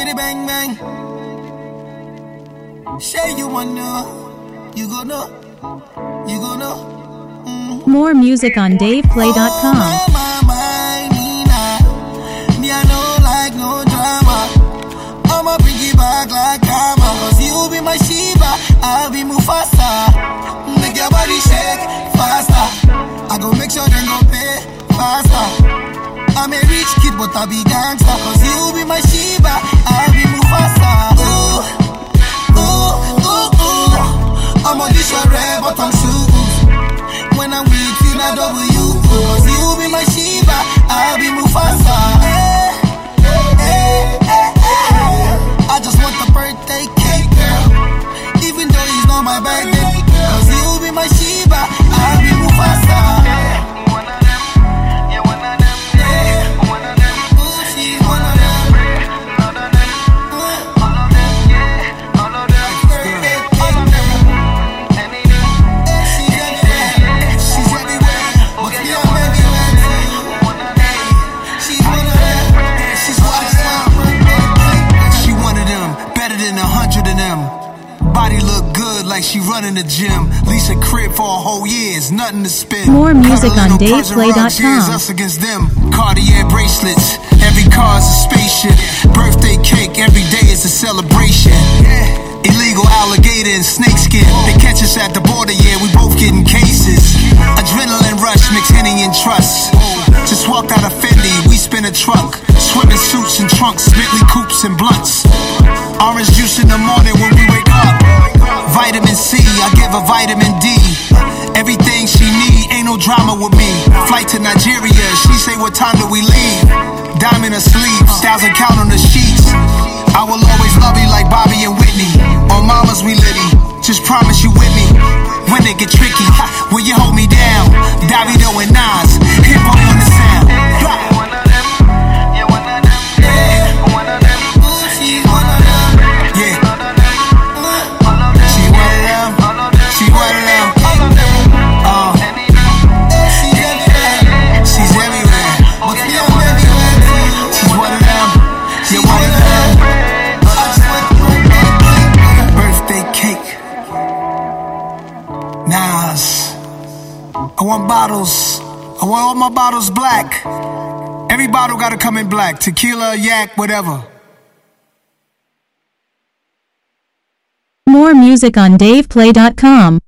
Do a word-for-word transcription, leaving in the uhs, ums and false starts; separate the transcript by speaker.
Speaker 1: Shitty bang bang. Say you wanna, you gon' know, you gon' know. Mm.
Speaker 2: More music on Dave Play dot com.
Speaker 1: Oh, my, my, my, Nina. Me, I don't like no drama. I'ma bring it back like karma. Cause you be my Shiva, I'll be Mufasa. Make your body shake faster. I go make sure they go pay faster. I'm a rich kid, but I be gangster. Cause you be my Shiva, I'll be Mufasa. Ooh, ooh, ooh, ooh. I'm on this red, but I'm shoes. When I'm with you, I W. Cause you be my Shiva, I'll be Mufasa. Hey, hey, hey, hey. I just want the birthday cake, girl. Even though it's not my birthday. Cause you be my Shiva, I'll be Mufasa. Body look good like she running the gym. Lease a crib for a whole year, it's nothing to spend.
Speaker 2: More music on Dave Play dot com.
Speaker 1: Us against them. Cartier bracelets, every car's a spaceship. Birthday cake, every day is a celebration. Illegal alligator and snakeskin. They catch us at the border, yeah, we both getting cases. Adrenaline rush, mix Henny and trust. Just walked out of Fendi, we spin a truck. Swimming suits and trunks, Bentley coupes and blunts. Orange juice in the morning when we wake up. Vitamin C, I give her vitamin D. Everything she need, ain't no drama with me. Flight to Nigeria, she say what time do we leave? Diamond her sleeves, thousand count on the sheets. I will always love you like Bobby and Whitney. On mamas we litty, just promise you with me. When it get tricky, will you hold me down? Davido and Nas, hip hop on the sound. I want bottles, I want all my bottles black. Every bottle gotta come in black. Tequila, yak, whatever.
Speaker 2: More music on Dave Play dot com.